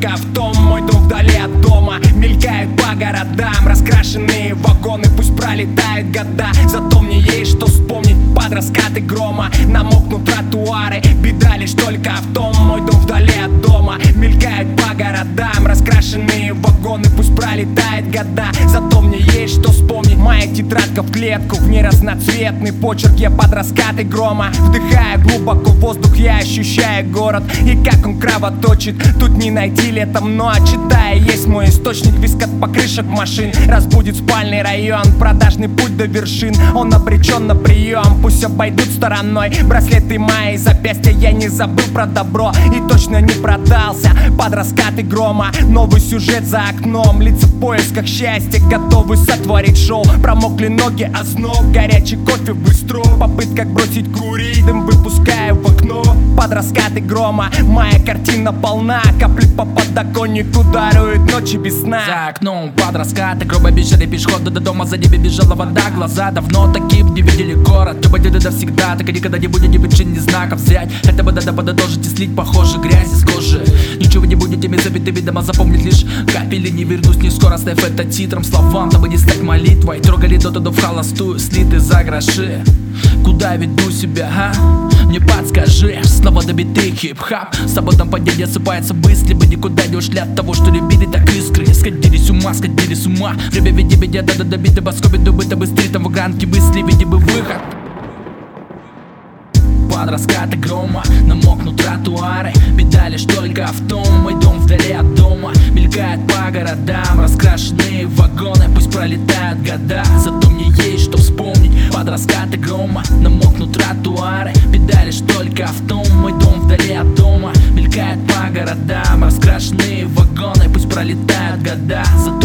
только в том, мой дом вдали от дома. Мелькает по городам раскрашенные вагоны, пусть пролетают года, зато мне есть что вспомнить под раскаты грома. Намокнут тротуары, беда лишь только в том, мой дом вдали от дома. Мелькают по городам раскрашенные вагоны, пусть пролетают года, зато мне есть что вспомнить. Моя тетрадка в клетку, в ней разноцветный почерк, я под раскаты грома. Вдыхая глубоко воздух, я ощущаю город, и как он кровоточит. Тут не найти летом, но читая есть мой источник. Виск от покрышек машин разбудит спальный район, продажный путь до вершин, он обречен на прием. Пусть обойдут стороной браслеты мои запястья, я не забыл про добро и точно не продался под раскаты грома. Новый сюжет за окном, лица в поисках счастья, готовы сотворить шоу. Промокли ноги, озноб, горячий кофе в быстро, попытка бросить курить, дым выпускаю в окно под раскаты грома. Моя картина полна, капли по подоконнику даруют ночи без сна. За окном под раскаты грома бежали пешеходы до дома, за ними бежала вода. Глаза давно таким не видели город, ты будет это всегда, так и никогда не будет ни причин, ни знаков взять. Это бы надо подытожить и слить, похоже, грязь из кожи. Ничего не будет теми забитыми дома, запомнить лишь капели. Не вернусь не скоро, ставь это титром, словам, чтобы не стать молитвой. Трогали до в холостую, слиты за гроши. Куда веду себя, а? Мне подскажи. Снова добитый хип-хап, свободном падении осыпается быстро. Мы никуда не ушли от того, что любили, так искры. Сходили с ума. Время веди меня до добиты, боскоби думы-то быстрее. Там в гранке мысли, види бы выход. Под раскаты грома намокнут тротуары, беда лишь только в том, мой дом вдали от дома. Мелькает по городам раскрашенные вагоны, пусть пролетают года, зато мне есть что вспомнить. Под раскаты грома намокнут тротуары, беда лишь только в том, мой дом вдали от дома. Мелькает по городам раскрашенные вагоны, пусть пролетают года, зато